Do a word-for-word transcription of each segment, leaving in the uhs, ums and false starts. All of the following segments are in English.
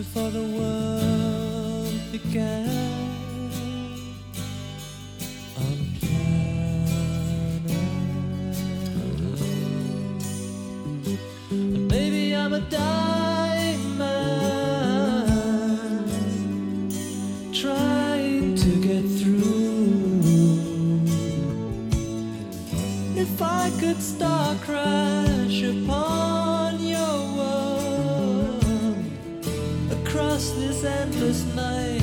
before the world began on planet Earth. And baby, I'm a dying man trying to get through. If I could star crash upon your world across this endless night,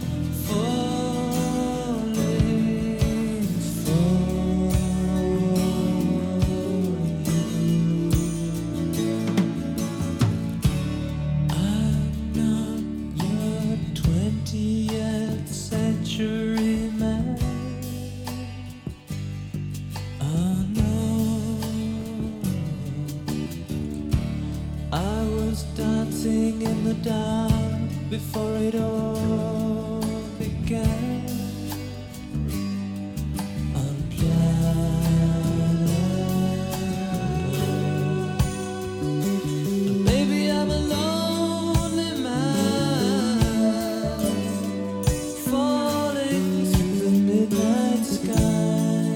falling for you. I'm not your twentieth century man. Oh no, I was dancing in the dark before it all began on planet Earth. Baby, I'm a lonely man falling through the midnight sky.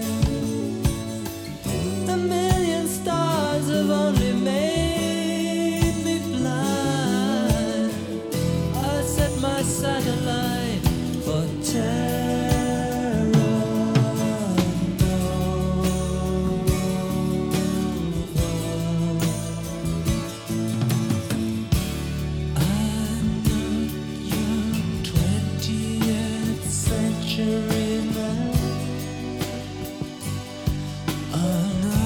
A million stars have only made me blind. I set my satellite for Terra Nova. I'm not your twentieth century man. Oh no,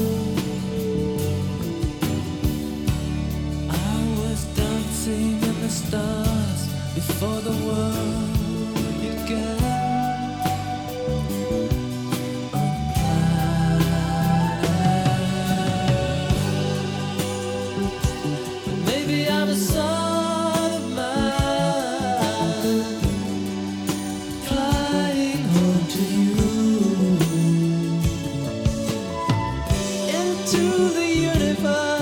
I was dancing in the stars before the world began on planet Earth. Maybe I'm a son of man flying home to you into the universe.